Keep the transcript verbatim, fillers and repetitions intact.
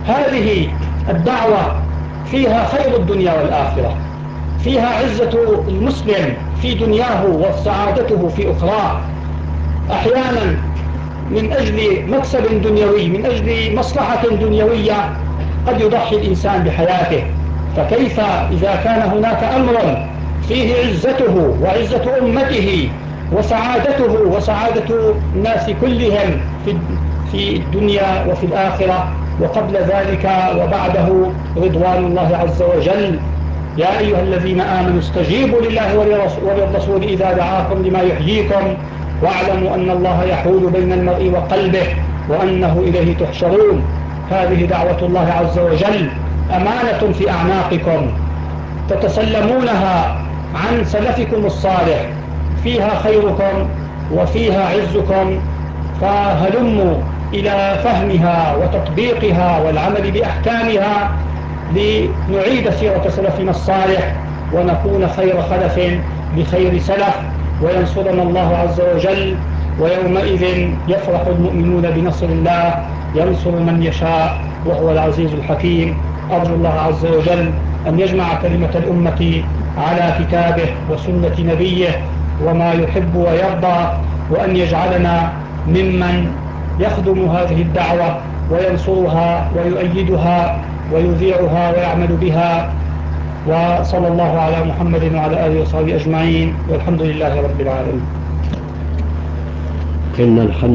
هذه الدعوة فيها خير الدنيا والآخرة، فيها عزة المسلم في دنياه وسعادته في أخراه. أحيانا من أجل مكسب دنيوي، من أجل مصلحة دنيوية، قد يضحي الإنسان بحياته، فكيف إذا كان هناك أمر فيه عزته وعزة أمته وسعادته وسعادة الناس كلهم في الدنيا وفي الآخرة، وقبل ذلك وبعده رضوان الله عز وجل. يا أيها الذين آمنوا استجيبوا لله وللرسول إذا دعاكم لما يحييكم واعلموا أن الله يحول بين المرء وقلبه وأنه إليه تحشرون. هذه دعوة الله عز وجل أمانة في أعناقكم تتسلمونها عن سلفكم الصالح، فيها خيركم وفيها عزكم، فهلموا إلى فهمها وتطبيقها والعمل بأحكامها لنعيد سيرة سلفنا الصالح ونكون خير خلف بخير سلف، وينصرنا الله عز وجل. ويومئذ يفرح المؤمنون بنصر الله ينصر من يشاء وهو العزيز الحكيم. أرجو الله عز وجل أن يجمع كلمة الأمة على كتابه وسنة نبيه وما يحب ويرضى، وأن يجعلنا ممن يخدم هذه الدعوة وينصرها ويؤيدها ويذيعها ويعمل بها. وصلى الله على محمد وعلى آله وصحبه أجمعين، والحمد لله رب العالمين. إن الحمد